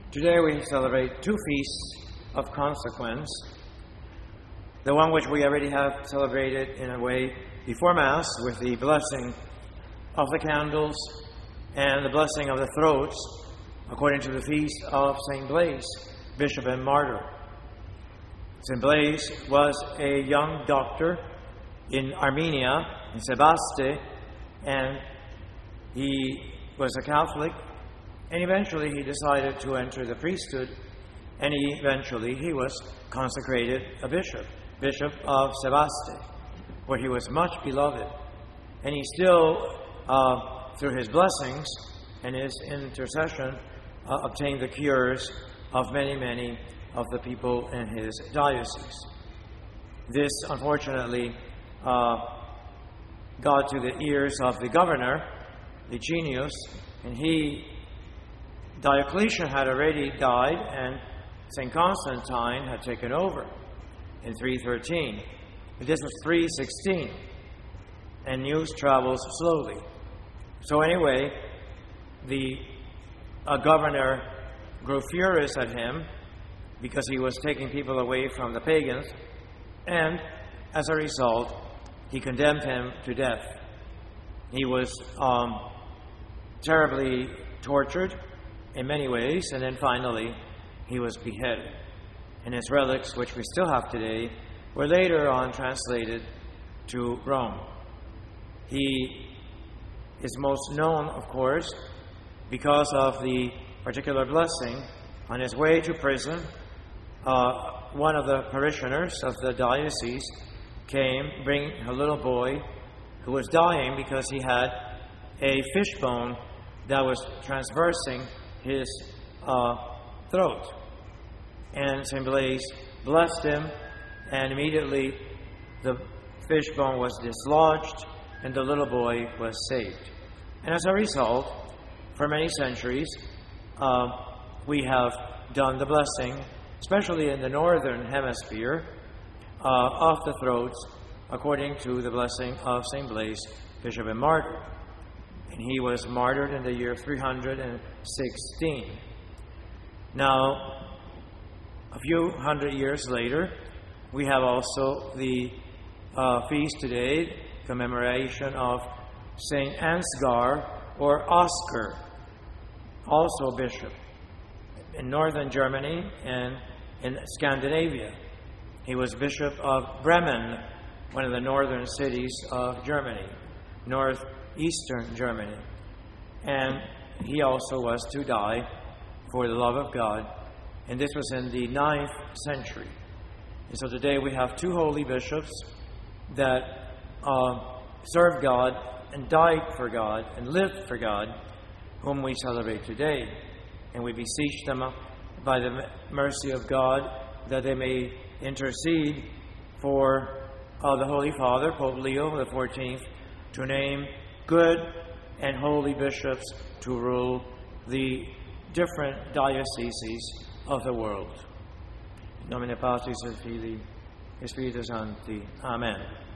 Today we celebrate two feasts of consequence. The one which we already have celebrated in a way before Mass with the blessing of the candles and the blessing of the throats according to the feast of St. Blaise, Bishop and Martyr. St. Blaise was a young doctor in Armenia, in Sebaste, and he was a Catholic, and eventually he decided to enter the priesthood, and eventually he was consecrated a bishop of Sebaste, where he was much beloved. And he still, through his blessings and his intercession, obtained the cures of many of the people in his diocese. This, unfortunately, got to the ears of the governor, Licinius, and Diocletian had already died, and St. Constantine had taken over in 313. But this was 316, and news travels slowly. So anyway, the governor grew furious at him because he was taking people away from the pagans, and as a result, he condemned him to death. He was terribly tortured in many ways, and then finally he was beheaded. And his relics, which we still have today, were later on translated to Rome. He is most known, of course, because of the particular blessing. On his way to prison, one of the parishioners of the diocese came, bringing a little boy who was dying because he had a fishbone that was transversing his throat. And St. Blaise blessed him, and immediately the fishbone was dislodged and the little boy was saved. And as a result, for many centuries, we have done the blessing, especially in the northern hemisphere, of the throats, according to the blessing of St. Blaise, Bishop and Martyr. And he was martyred in the year 316. Now, a few hundred years later, we have also the feast today, commemoration of St. Ansgar, or Oscar, also bishop, in northern Germany and in Scandinavia. He was Bishop of Bremen, one of the northern cities of Germany, northeastern Germany. And he also was to die for the love of God. And this was in the 9th century. And so today we have two holy bishops that served God and died for God and lived for God, whom we celebrate today. And we beseech them by the mercy of God that they may intercede for the Holy Father, Pope Leo XIV, to name good and holy bishops to rule the different dioceses of the world. In nomine Patris et Filii et Spiritus Sancti. Amen.